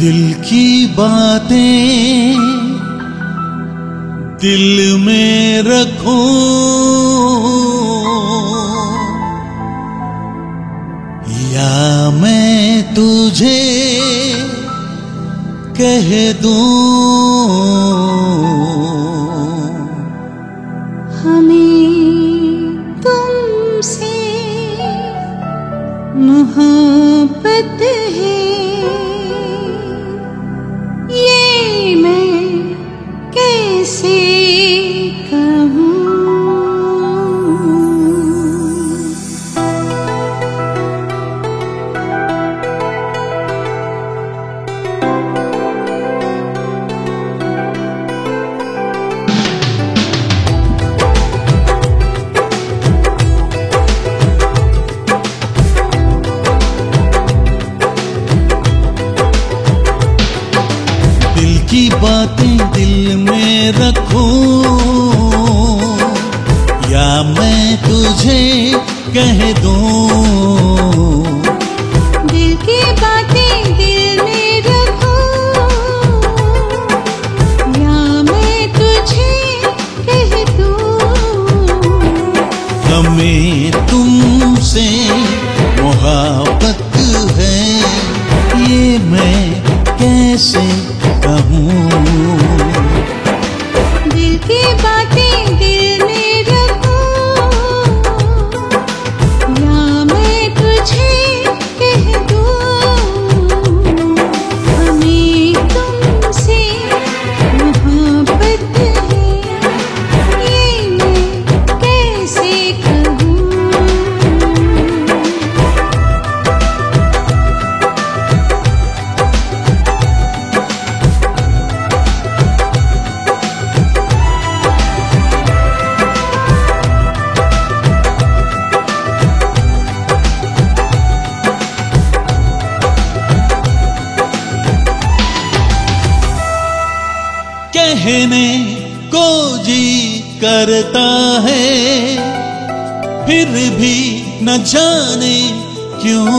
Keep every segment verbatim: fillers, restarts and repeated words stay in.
दिल की बातें दिल में रखो, या मैं तुझे कह दूं। हमें तुमसे मोहब्बत है, ये मैं कैसे कहूँ। दिल की बातें दिल में रखूं, या मैं तुझे कह दूं। दिल की बातें दिल में रखूं, या मैं तुझे कह दूं। हमें तुमसे मोहब्बत है, ये मैं कैसे कहूँ। दिल की बातें दिल में रखूं, या मैं तुझे कह दूं। हमें तुमसे मोहब्बत है, ये मैं कैसे कहूँ। कहने को जी करता है, फिर भी न जाने क्यों।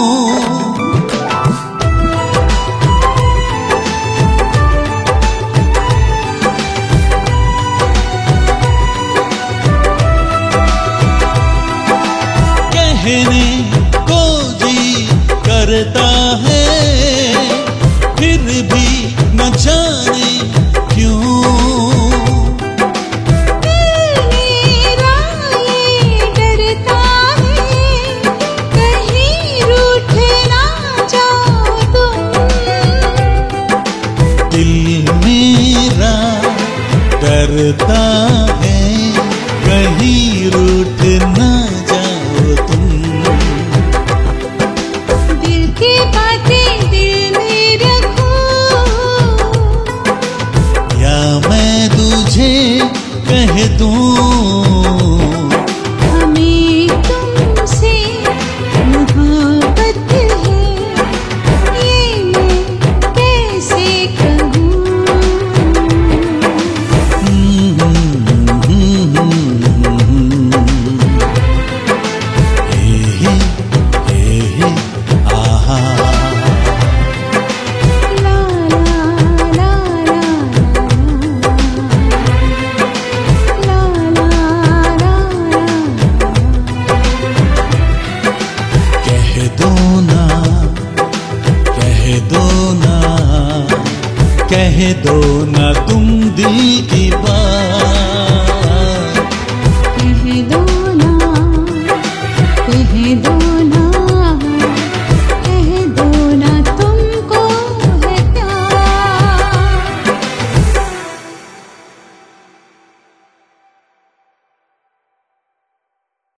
कहने को जी करता है, फिर भी न जाने क्यों। दिल मेरा ये डरता है, कहीं रूठ ना जाओ तुम। दिल मेरा डरता है, कहीं रूठ ना जाओ तुम। दिल की बातें दिल में रखूं, या मैं तुझे कह दूं। हमें तुमसे मोहब्बत है, ये मैं कैसे कहूँ। हे हे हे हे आहा। ला ला ला ला ला ला ला ला। कह दो ना, कह दो ना, कह दो ना तुम दिल की बात।